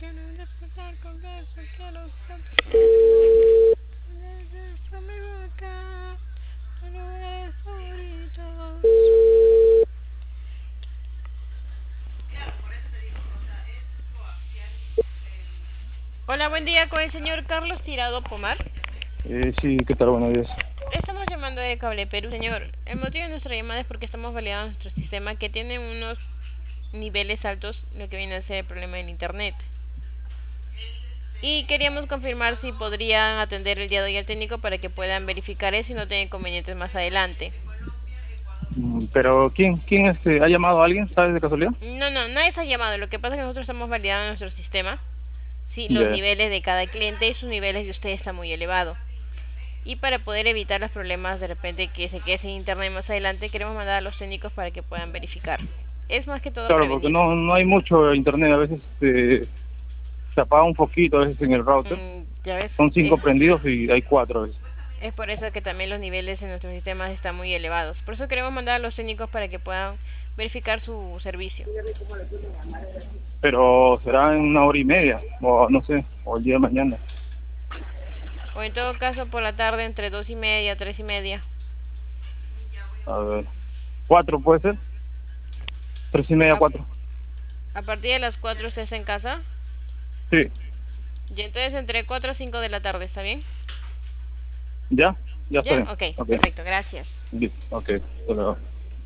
Quiero despertar con besos, quiero ser mi boca, tus lugares favoritos. Hola, buen día con el señor Carlos Tirado Pomar. Sí, ¿qué tal? Buenos días. Estamos llamando de Cable Perú, señor. El motivo de nuestra llamada es porque estamos validando nuestro sistema que tiene unos niveles altos, lo que viene a ser el problema del internet. Y queríamos confirmar si podrían atender el día de hoy al técnico para que puedan verificar eso y no tengan inconvenientes más adelante. Pero ¿quién ha llamado a alguien? ¿Sabes de casualidad? No, no, nadie se ha llamado. Lo que pasa es que nosotros estamos validando nuestro sistema. Sí, los Ya. niveles de cada cliente y sus niveles de usted está muy elevado. Y para poder evitar los problemas de repente que se quede sin internet más adelante, queremos mandar a los técnicos para que puedan verificar. Es más que todo Claro, porque prevenir. no hay mucho internet. A veces se apaga un poquito a veces en el router. Ya ves, Son 5 prendidos y hay 4 a veces. es por eso que también los niveles en nuestros sistemas están muy elevados. Por eso queremos mandar a los técnicos para que puedan verificar su servicio. Pero será en 1 hora y media, o no sé, o el día de mañana. O en todo caso por la tarde entre 2:30, 3:30. A ver, 4 puede ser, 3:30, A, 4. a partir de las 4 estés en casa. Sí, Y entonces entre 4 a 5 de la tarde, ¿está bien? ya, ya está ¿Ya? bien. Ok, Ok, perfecto, gracias. listo, ok, hasta luego.